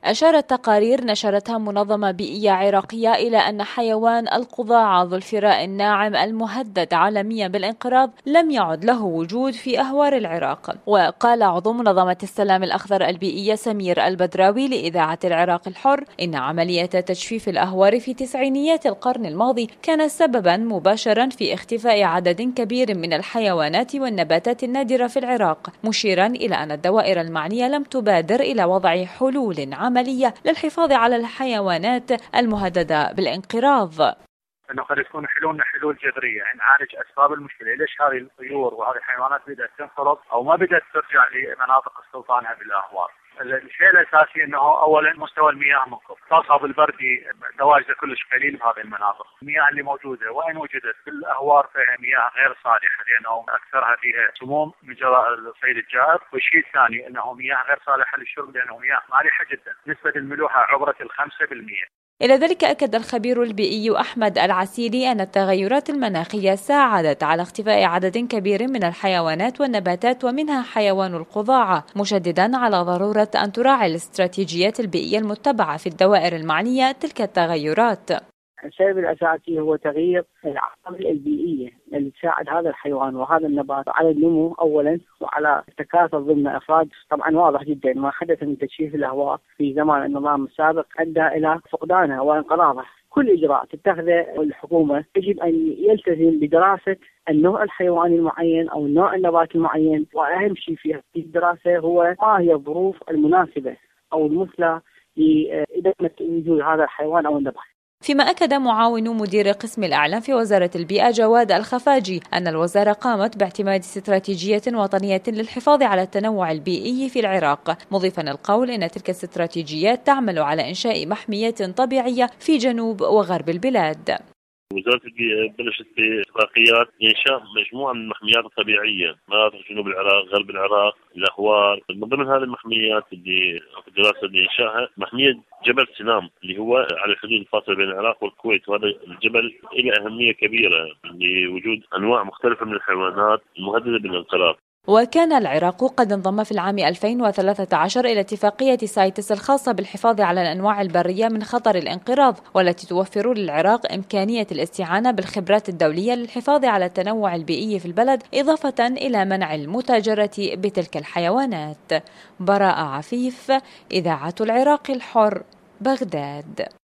أشارت تقارير نشرتها منظمة بيئية عراقية إلى أن حيوان القضاعة ذو الفراء الناعم المهدد عالميا بالانقراض لم يعد له وجود في أهوار العراق. وقال عضو منظمة السلام الأخضر البيئية سمير البدراوي لإذاعة العراق الحر إن عملية تجفيف الأهوار في تسعينيات القرن الماضي كان سببا مباشرا في اختفاء عدد كبير من الحيوانات والنباتات النادرة في العراق، مشيرا إلى أن الدوائر المعنية لم تبادر إلى وضع حلول عملية للحفاظ على الحيوانات المهددة بالانقراض. انه قد تكون حلولنا حلول جذريه، يعني نعالج اسباب المشكله، ليش هذه الطيور وهذه الحيوانات بدات تنقرض او ما بدات ترجع لمناطق استوطانها بالاهوار. الشيء الاساسي انه اولا مستوى المياه منخفض، تصعب البردي تواجده كلش قليل بهذه المناطق، المياه اللي موجوده وان وجدت في الاهوار فيها مياه غير صالحه لانه اكثرها فيها سموم من جراء الصيد الجائر، والشيء الثاني انه مياه غير صالحه للشرب لانه مياه مالحه جدا، نسبه الملوحه عبرت ال 5%. إلى ذلك أكد الخبير البيئي أحمد العسيلي أن التغيرات المناخية ساعدت على اختفاء عدد كبير من الحيوانات والنباتات ومنها حيوان القضاعة، مشددا على ضرورة أن تراعي الاستراتيجيات البيئية المتبعة في الدوائر المعنية تلك التغيرات. السبب الأساسي هو تغيير العوامل البيئية اللي تساعد هذا الحيوان وهذا النبات على النمو أولا وعلى التكاثر ضمن أفراد. طبعا واضح جدا ما حدث من تجفيف الأهواء في زمان النظام السابق أدى إلى فقدانها وانقراضها. كل إجراء تتخذه الحكومة يجب أن يلتزم بدراسة النوع الحيواني المعين أو النوع النباتي المعين، وأهم شيء في هذه الدراسة هو ما هي الظروف المناسبة أو المثلى لإدامة وجود هذا الحيوان أو النبات. فيما أكد معاون مدير قسم الإعلام في وزارة البيئة جواد الخفاجي أن الوزارة قامت باعتماد استراتيجية وطنية للحفاظ على التنوع البيئي في العراق، مضيفا القول أن تلك الاستراتيجيات تعمل على إنشاء محميات طبيعية في جنوب وغرب البلاد. وزارة البيئة بلشت باتفاقيات لإنشاء مجموعة من المحميات الطبيعية، مناطق جنوب العراق، غرب العراق، الأهوار. من ضمن هذه المحميات اللي في الدراسة اللي إنشائها محمية جبل سنام اللي هو على الحدود الفاصلة بين العراق والكويت، وهذا الجبل له أهمية كبيرة لوجود أنواع مختلفة من الحيوانات المهددة بالانقراض. وكان العراق قد انضم في العام 2013 إلى اتفاقية سايتس الخاصة بالحفاظ على الأنواع البرية من خطر الانقراض، والتي توفر للعراق إمكانية الاستعانة بالخبرات الدولية للحفاظ على التنوع البيئي في البلد، إضافة إلى منع المتاجرة بتلك الحيوانات. براءة عفيف، إذاعة العراق الحر، بغداد.